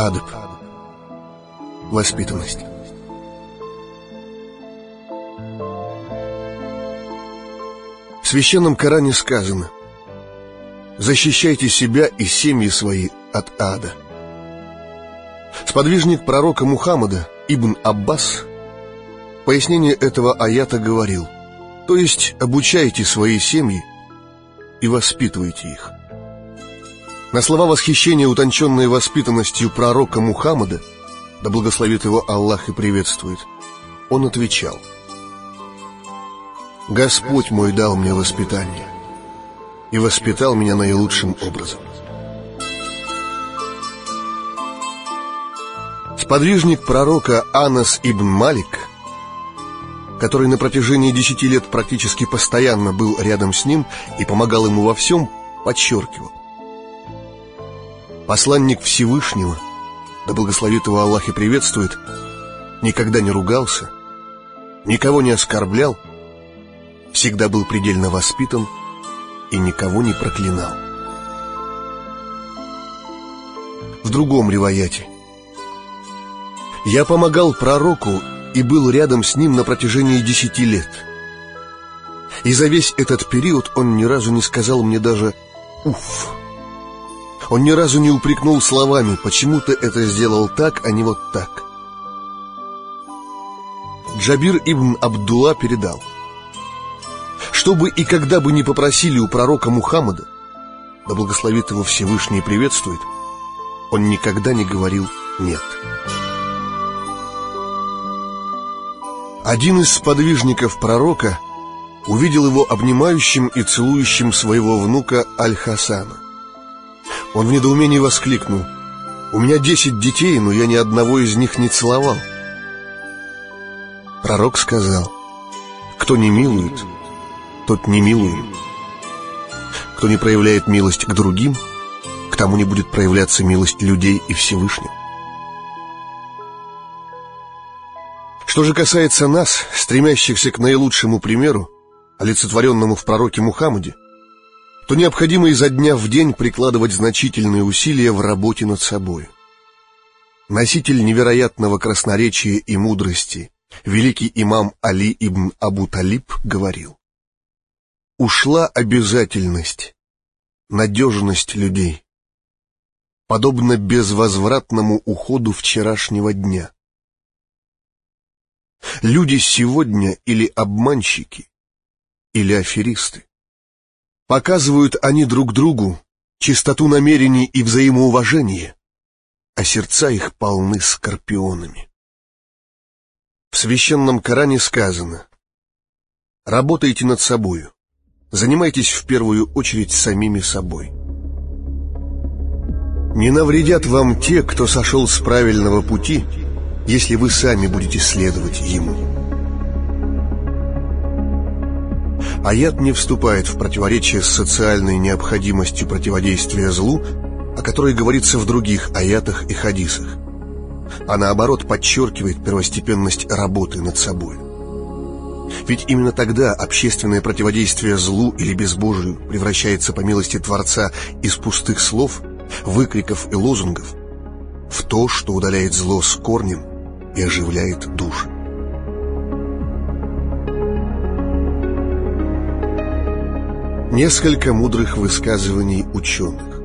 Адаб. Воспитанность. В священном Коране сказано: защищайте себя и семьи свои от ада. Сподвижник пророка Мухаммада Ибн Аббас пояснение этого аята говорил: то есть обучайте свои семьи и воспитывайте их. На слова восхищения утонченной воспитанностью пророка Мухаммада, да благословит его Аллах и приветствует, он отвечал: Господь мой дал мне воспитание и воспитал меня наилучшим образом. Сподвижник пророка Анас ибн Малик, который на протяжении 10 лет практически постоянно был рядом с ним и помогал ему во всем, подчеркивал: посланник Всевышнего, да благословит его Аллах и приветствует, никогда не ругался, никого не оскорблял, всегда был предельно воспитан и никого не проклинал. В другом риваяте: я помогал пророку и был рядом с ним на протяжении 10 лет. И за весь этот период он ни разу не сказал мне даже «уф». Он ни разу не упрекнул словами: почему ты это сделал так, а не вот так. Джабир ибн Абдулла передал: что бы и когда бы ни попросили у пророка Мухаммада, да благословит его Всевышний и приветствует, он никогда не говорил «нет». Один из сподвижников пророка увидел его обнимающим и целующим своего внука Аль-Хасана. Он в недоумении воскликнул: у меня 10 детей, но я ни одного из них не целовал. Пророк сказал: кто не милует, тот не милуем. Кто не проявляет милость к другим, к тому не будет проявляться милость людей и Всевышнего. Что же касается нас, стремящихся к наилучшему примеру, олицетворенному в пророке Мухаммаде, то необходимо изо дня в день прикладывать значительные усилия в работе над собой. Носитель невероятного красноречия и мудрости, великий имам Али ибн Абу Талиб говорил: ушла обязательность, надежность людей, подобно безвозвратному уходу вчерашнего дня. Люди сегодня или обманщики, или аферисты. Показывают они друг другу чистоту намерений и взаимоуважение, а сердца их полны скорпионами. В священном Коране сказано: работайте над собою, занимайтесь в первую очередь самими собой. Не навредят вам те, кто сошел с правильного пути, если вы сами будете следовать ему. Аят не вступает в противоречие с социальной необходимостью противодействия злу, о которой говорится в других аятах и хадисах, а наоборот подчеркивает первостепенность работы над собой. Ведь именно тогда общественное противодействие злу или безбожию превращается по милости Творца из пустых слов, выкриков и лозунгов в то, что удаляет зло с корнем и оживляет души. Несколько мудрых высказываний ученых.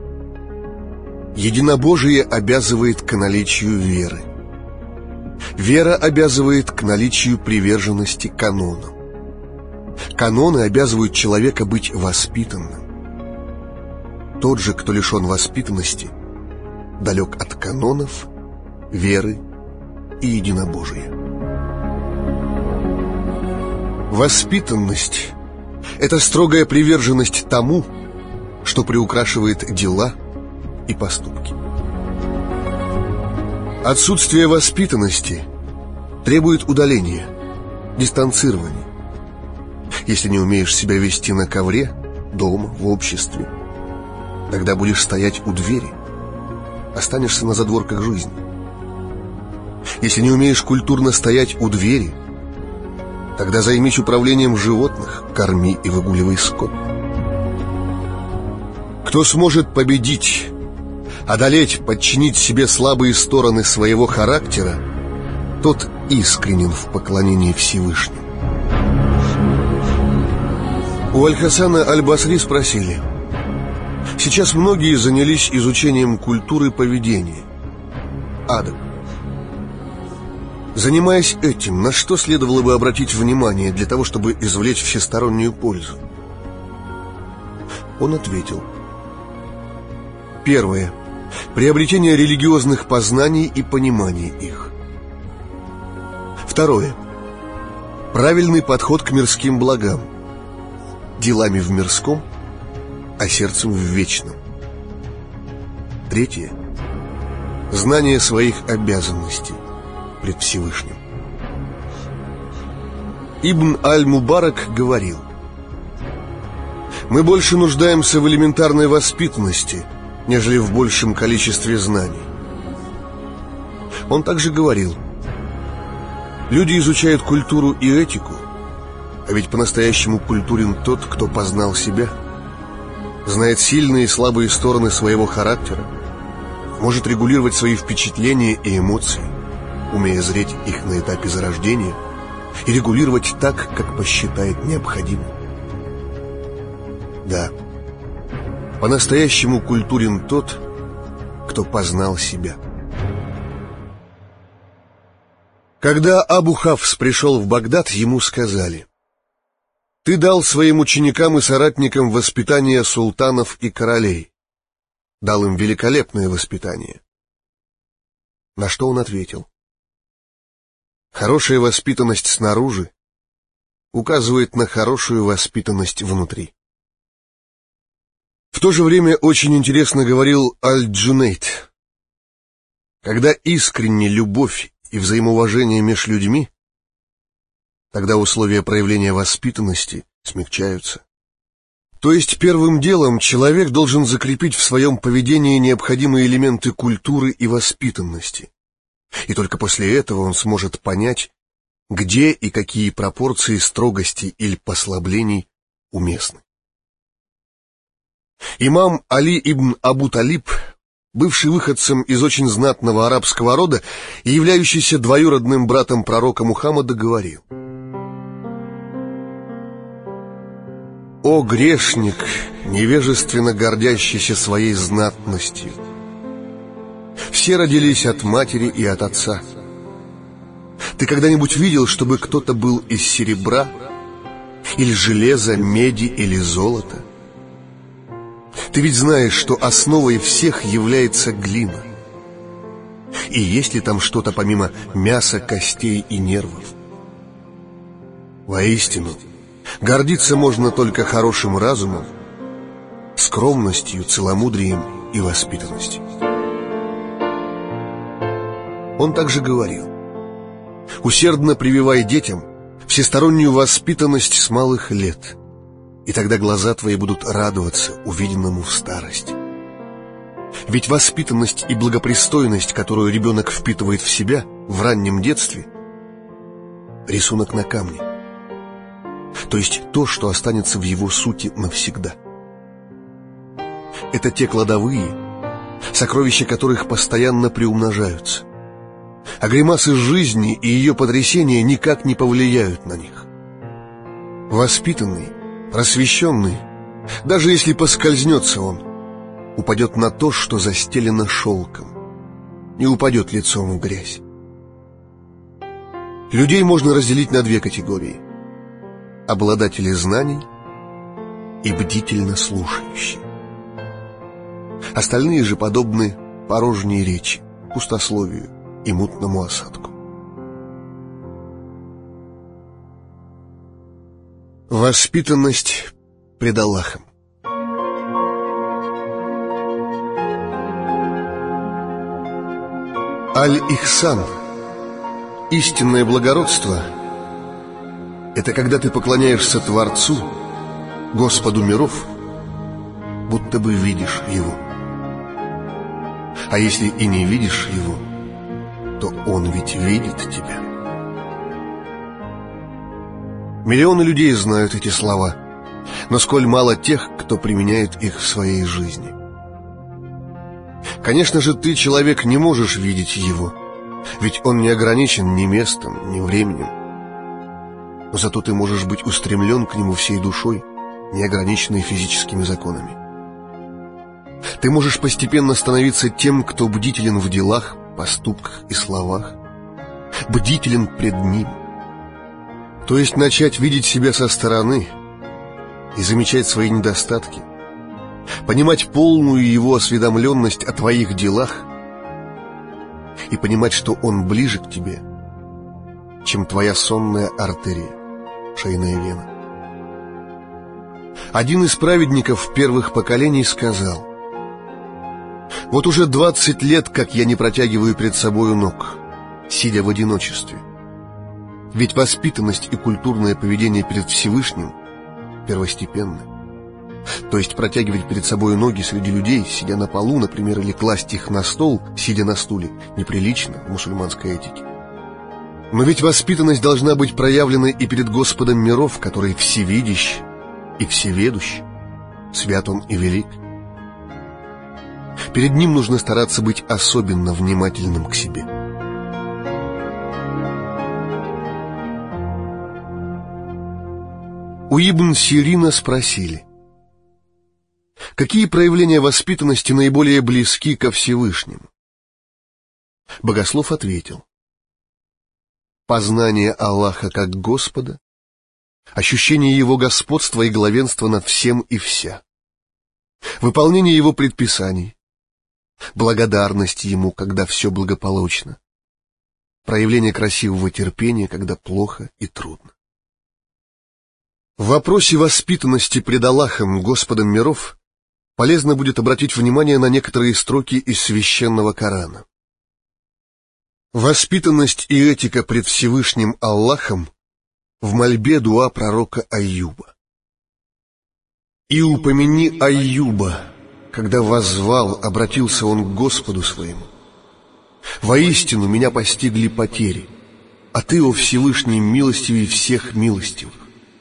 Единобожие обязывает к наличию веры. Вера обязывает к наличию приверженности канонам. Каноны обязывают человека быть воспитанным. Тот же, кто лишен воспитанности, далек от канонов, веры и единобожия. Воспитанность — это строгая приверженность тому, что приукрашивает дела и поступки. Отсутствие воспитанности требует удаления, дистанцирования. Если не умеешь себя вести на ковре, дома, в обществе, тогда будешь стоять у двери, останешься на задворках жизни. Если не умеешь культурно стоять у двери, тогда займись управлением животных, корми и выгуливай скот. Кто сможет победить одолеть, подчинить себе слабые стороны своего характера, тот искренен в поклонении Всевышнему. У Аль-Хасана Аль-Басри спросили: сейчас многие занялись изучением культуры поведения, адаб. Занимаясь этим, на что следовало бы обратить внимание для того, чтобы извлечь всестороннюю пользу? Он ответил: первое. Приобретение религиозных познаний и понимание их. Второе. Правильный подход к мирским благам. Делами в мирском, а сердцем в вечном. Третье. Знание своих обязанностей пред Всевышним. Ибн Аль-Мубарак говорил: мы больше нуждаемся в элементарной воспитанности, нежели в большем количестве знаний. Он также говорил: люди изучают культуру и этику, а ведь по-настоящему культурен тот, кто познал себя, знает сильные и слабые стороны своего характера, может регулировать свои впечатления и эмоции, умея зреть их на этапе зарождения и регулировать так, как посчитает необходимым. Да, по-настоящему культурен тот, кто познал себя. Когда Абу Хафс пришел в Багдад, ему сказали: ты дал своим ученикам и соратникам воспитание султанов и королей, дал им великолепное воспитание. На что он ответил: хорошая воспитанность снаружи указывает на хорошую воспитанность внутри. В то же время очень интересно говорил Аль-Джунейд: когда искренне любовь и взаимоуважение меж людьми, тогда условия проявления воспитанности смягчаются. То есть первым делом человек должен закрепить в своем поведении необходимые элементы культуры и воспитанности, и только после этого он сможет понять, где и какие пропорции строгости или послаблений уместны. Имам Али ибн Абу Талиб, бывший выходцем из очень знатного арабского рода и являющийся двоюродным братом пророка Мухаммада, говорил: «О грешник, невежественно гордящийся своей знатностью! Все родились от матери и от отца. Ты когда-нибудь видел, чтобы кто-то был из серебра, или железа, меди или золота? Ты ведь знаешь, что основой всех является глина. И есть ли там что-то помимо мяса, костей и нервов? Воистину, гордиться можно только хорошим разумом, скромностью, целомудрием и воспитанностью». Он также говорил: усердно прививай детям всестороннюю воспитанность с малых лет, и тогда глаза твои будут радоваться увиденному в старости. Ведь воспитанность и благопристойность, которую ребенок впитывает в себя в раннем детстве, рисунок на камне, то есть то, что останется в его сути навсегда. Это те кладовые, сокровища которых постоянно приумножаются, а гримасы жизни и ее потрясения никак не повлияют на них. Воспитанный, просвещенный, даже если поскользнется он, упадет на то, что застелено шелком, не упадет лицом в грязь. Людей можно разделить на две категории: обладатели знаний и бдительно слушающие. Остальные же подобны порожней речи, пустословию и мутному осадку. Воспитанность пред Аллахом. Аль-Ихсан, истинное благородство, это когда ты поклоняешься Творцу, Господу миров, будто бы видишь Его. А если и не видишь Его, то Он ведь видит тебя. Миллионы людей знают эти слова, но сколь мало тех, кто применяет их в своей жизни. Конечно же, ты, человек, не можешь видеть его, ведь он не ограничен ни местом, ни временем. Но зато ты можешь быть устремлен к нему всей душой, не ограниченной физическими законами. Ты можешь постепенно становиться тем, кто бдителен в делах, поступках и словах, бдителен пред ним. То есть начать видеть себя со стороны и замечать свои недостатки, понимать полную его осведомленность о твоих делах и понимать, что он ближе к тебе, чем твоя сонная артерия, шейная вена. Один из праведников первых поколений сказал: «Вот уже 20 лет, как я не протягиваю перед собою ног, сидя в одиночестве. Ведь воспитанность и культурное поведение перед Всевышним первостепенны. То есть протягивать перед собой ноги среди людей, сидя на полу, например, или класть их на стол, сидя на стуле, неприлично в мусульманской этике. Но ведь воспитанность должна быть проявлена и перед Господом миров, который всевидящ и всеведущ, свят Он и велик. Перед Ним нужно стараться быть особенно внимательным к себе». У Ибн Сирина спросили: какие проявления воспитанности наиболее близки ко Всевышнему? Богослов ответил: познание Аллаха как Господа, ощущение Его господства и главенства над всем и вся, выполнение Его предписаний, благодарность Ему, когда все благополучно, проявление красивого терпения, когда плохо и трудно. В вопросе воспитанности пред Аллахом, Господом миров, полезно будет обратить внимание на некоторые строки из Священного Корана. Воспитанность и этика пред Всевышним Аллахом в мольбе дуа пророка Айюба. «И упомяни Айюба, когда воззвал, обратился он к Господу своему. Воистину меня постигли потери, а ты, о Всевышний, милостивей всех милостивых».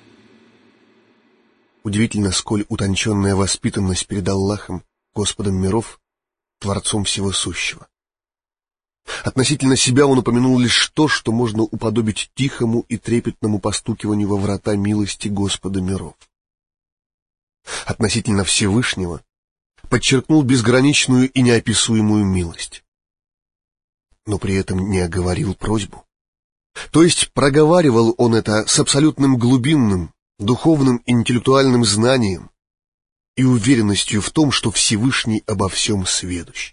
Удивительно, сколь утонченная воспитанность перед Аллахом, Господом миров, Творцом всего сущего. Относительно себя он упомянул лишь то, что можно уподобить тихому и трепетному постукиванию во врата милости Господа миров. Относительно Всевышнего подчеркнул безграничную и неописуемую милость, но при этом не оговорил просьбу. То есть проговаривал он это с абсолютным глубинным, духовным и интеллектуальным знанием и уверенностью в том, что Всевышний обо всем сведущ.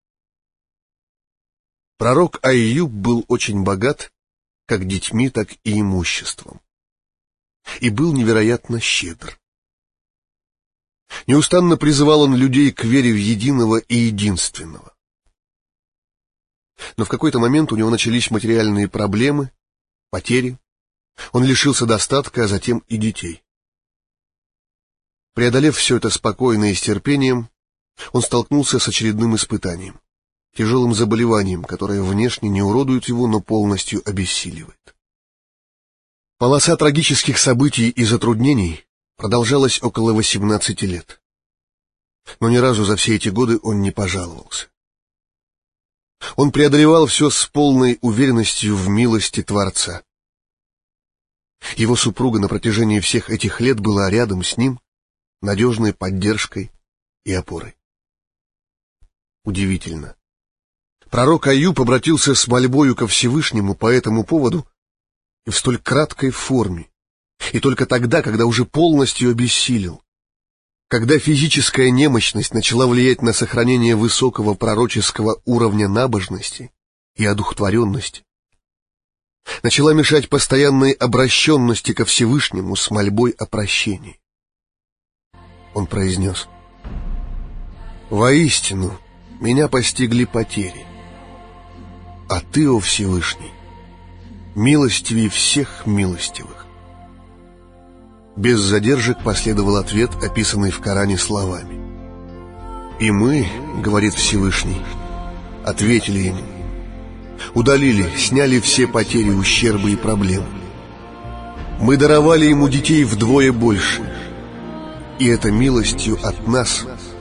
Пророк Айюб был очень богат как детьми, так и имуществом, и был невероятно щедр. Неустанно призывал он людей к вере в единого и единственного. Но в какой-то момент у него начались материальные проблемы, потери, он лишился достатка, а затем и детей. Преодолев все это спокойно и с терпением, он столкнулся с очередным испытанием, тяжелым заболеванием, которое внешне не уродует его, но полностью обессиливает. Полоса трагических событий и затруднений продолжалась около 18 лет. Но ни разу за все эти годы он не пожаловался. Он преодолевал все с полной уверенностью в милости Творца. Его супруга на протяжении всех этих лет была рядом с ним, надежной поддержкой и опорой. Удивительно. Пророк Айюб обратился с мольбою ко Всевышнему по этому поводу и в столь краткой форме, и только тогда, когда уже полностью обессилел, когда физическая немощность начала влиять на сохранение высокого пророческого уровня набожности и одухотворенности, начала мешать постоянной обращенности ко Всевышнему с мольбой о прощении. Он произнес: «Воистину, меня постигли потери, а ты, о Всевышний, милостивей всех милостивых». Без задержек последовал ответ, описанный в Коране словами: «И мы, — говорит Всевышний, — ответили ему, удалили, сняли все потери, ущербы и проблемы. Мы даровали ему детей вдвое больше, и это милостью от нас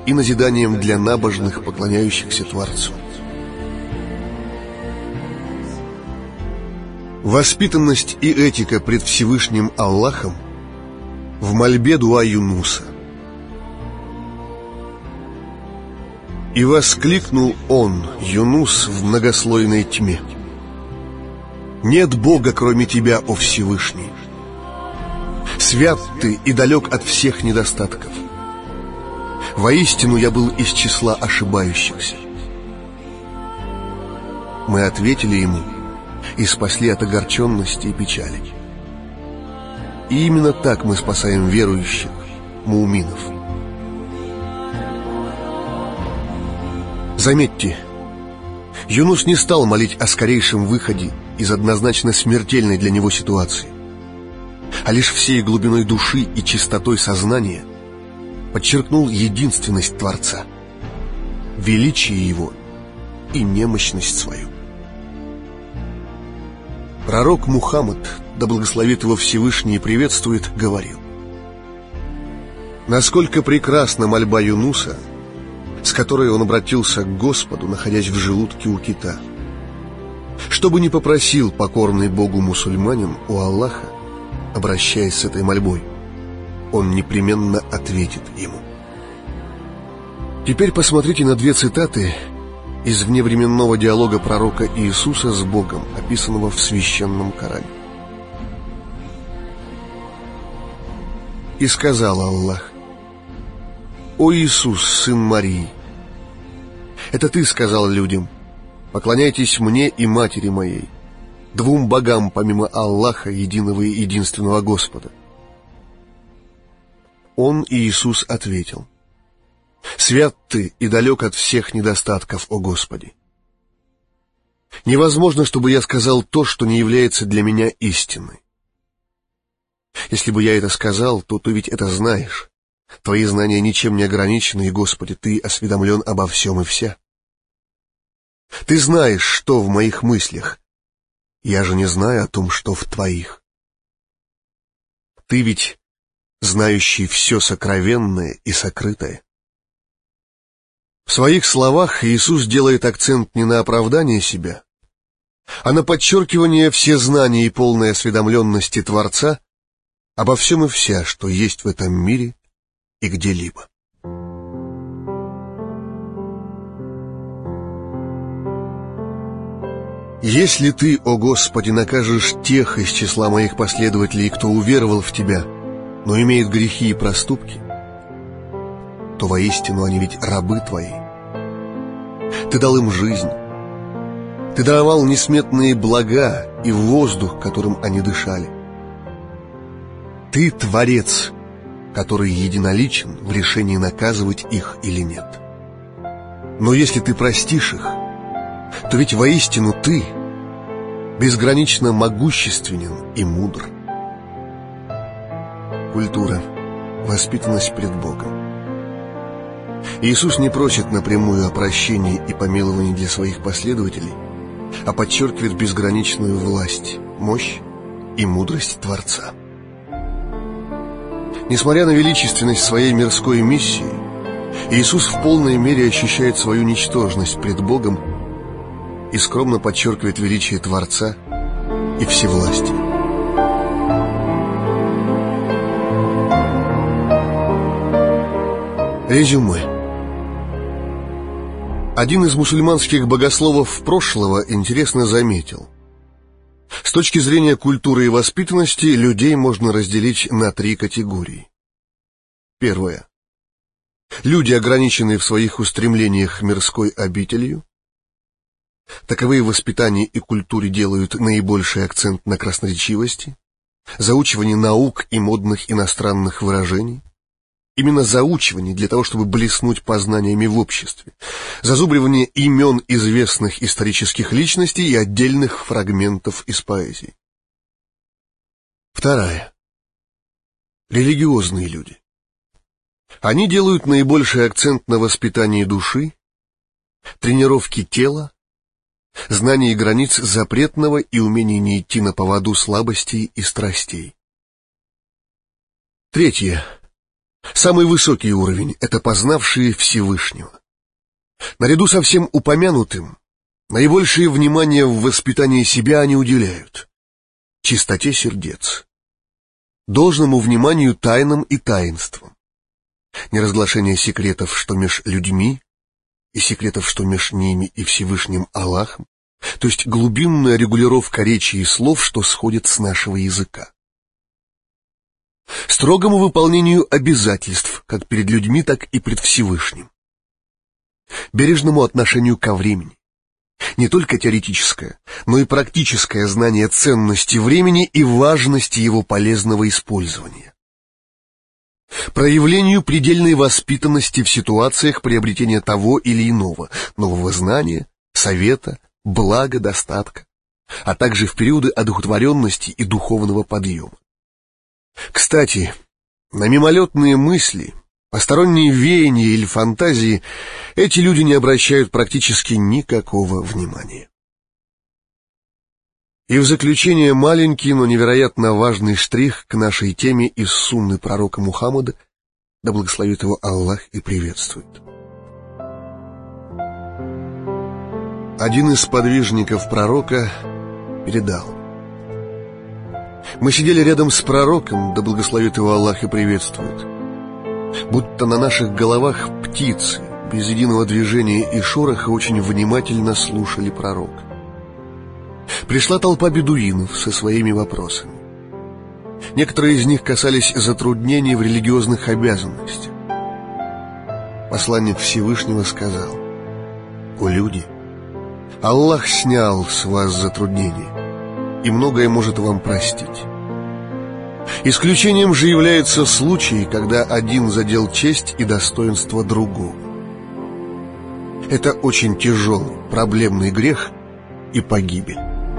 и назиданием для набожных, поклоняющихся Творцу. Воспитанность и этика пред Всевышним Аллахом в мольбе дуа Юнуса. И воскликнул он, Юнус, в многослойной тьме: «Нет Бога, кроме Тебя, о Всевышний! Свят Ты и далек от всех недостатков. Воистину я был из числа ошибающихся». Мы ответили ему и спасли от огорченности и печали. И именно так мы спасаем верующих, му'минов. Заметьте, Юнус не стал молить о скорейшем выходе из однозначно смертельной для него ситуации, а лишь всей глубиной души и чистотой сознания подчеркнул единственность Творца, величие Его и немощность свою. Пророк Мухаммад, да благословит его Всевышний и приветствует, говорил: насколько прекрасна мольба Юнуса, с которой он обратился к Господу, находясь в желудке у кита. Что бы ни попросил покорный Богу мусульманин у Аллаха, обращаясь с этой мольбой, он непременно ответит ему. Теперь посмотрите на две цитаты из вневременного диалога пророка Иисуса с Богом, описанного в священном Коране. «И сказал Аллах: О Иисус, сын Марии, это ты сказал людям: поклоняйтесь мне и матери моей, двум богам помимо Аллаха, единого и единственного Господа. Он, Иисус, ответил: свят ты и далек от всех недостатков, о Господи. Невозможно, чтобы я сказал то, что не является для меня истиной. Если бы я это сказал, то ты ведь это знаешь. Твои знания ничем не ограничены, и, Господи, Ты осведомлен обо всем и вся. Ты знаешь, что в моих мыслях, я же не знаю о том, что в Твоих. Ты ведь знающий все сокровенное и сокрытое». В своих словах Иисус делает акцент не на оправдание себя, а на подчеркивание всезнания и полной осведомленности Творца обо всем и вся, что есть в этом мире и где-либо. «Если Ты, о Господи, накажешь тех из числа моих последователей, кто уверовал в Тебя, но имеет грехи и проступки, то воистину они ведь рабы Твои. Ты дал им жизнь, Ты даровал несметные блага и воздух, которым они дышали. Ты Творец, который единоличен в решении наказывать их или нет. Но если Ты простишь их, то ведь воистину Ты безгранично могущественен и мудр». Культура, воспитанность пред Богом. Иисус не просит напрямую о прощении и помиловании для своих последователей, а подчеркивает безграничную власть, мощь и мудрость Творца. Несмотря на величественность своей мирской миссии, Иисус в полной мере ощущает свою ничтожность пред Богом и скромно подчеркивает величие Творца и всевластия. Резюме. Один из мусульманских богословов прошлого интересно заметил: с точки зрения культуры и воспитанности людей можно разделить на три категории. Первое. Люди, ограниченные в своих устремлениях мирской обителью. Таковые в воспитании и культуре делают наибольший акцент на красноречивости, заучивании наук и модных иностранных выражений. Именно заучивание для того, чтобы блеснуть познаниями в обществе, зазубривание имен известных исторических личностей и отдельных фрагментов из поэзии. Вторая. Религиозные люди. Они делают наибольший акцент на воспитании души, тренировке тела, знании границ запретного и умении не идти на поводу слабостей и страстей. Третье. Самый высокий уровень — это познавшие Всевышнего. Наряду со всем упомянутым, наибольшее внимание в воспитании себя они уделяют чистоте сердец, должному вниманию тайнам и таинствам, неразглашение секретов, что меж людьми, и секретов, что меж ними и Всевышним Аллахом, то есть глубинная регулировка речи и слов, что сходит с нашего языка. Строгому выполнению обязательств, как перед людьми, так и пред Всевышним. Бережному отношению ко времени. Не только теоретическое, но и практическое знание ценности времени и важности его полезного использования. Проявлению предельной воспитанности в ситуациях приобретения того или иного, нового знания, совета, блага, достатка, а также в периоды одухотворенности и духовного подъема. Кстати, на мимолетные мысли, посторонние веяния или фантазии эти люди не обращают практически никакого внимания. И в заключение маленький, но невероятно важный штрих к нашей теме из сунны пророка Мухаммада, да благословит его Аллах и приветствует. Один из сподвижников пророка передал: мы сидели рядом с пророком, да благословит его Аллах и приветствует, будто на наших головах птицы, без единого движения и шороха, очень внимательно слушали пророка. Пришла толпа бедуинов со своими вопросами. Некоторые из них касались затруднений в религиозных обязанностях. Посланник Всевышнего сказал: «О люди, Аллах снял с вас затруднения и многое может вам простить. Исключением же является случай, когда один задел честь и достоинство другого. Это очень тяжелый, проблемный грех и погибель».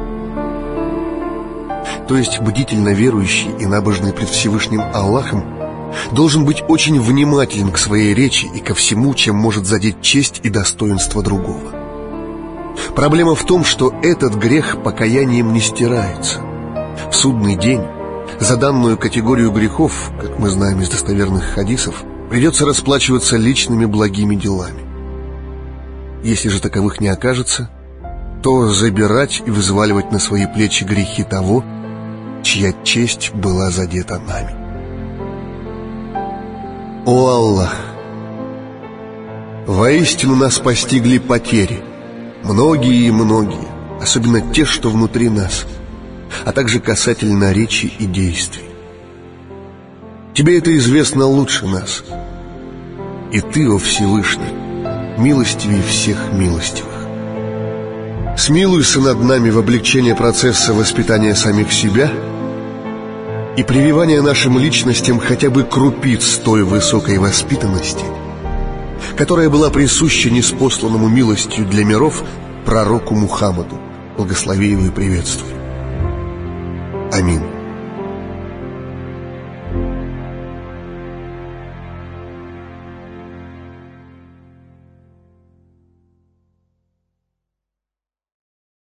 То есть бдительно верующий и набожный пред Всевышним Аллахом должен быть очень внимателен к своей речи и ко всему, чем может задеть честь и достоинство другого. Проблема в том, что этот грех покаянием не стирается. В судный день за данную категорию грехов, как мы знаем из достоверных хадисов, придется расплачиваться личными благими делами. Если же таковых не окажется, то забирать и взваливать на свои плечи грехи того, чья честь была задета нами. О Аллах! Воистину нас постигли потери, многие и многие, особенно те, что внутри нас, а также касательно речи и действий. Тебе это известно лучше нас, и Ты, о Всевышний, милостивее всех милостивых. Смилуйся над нами в облегчении процесса воспитания самих себя и прививания нашим личностям хотя бы крупиц той высокой воспитанности, которая была присуща ниспосланному милостью для миров пророку Мухаммаду, благослови его и приветствуй. Аминь.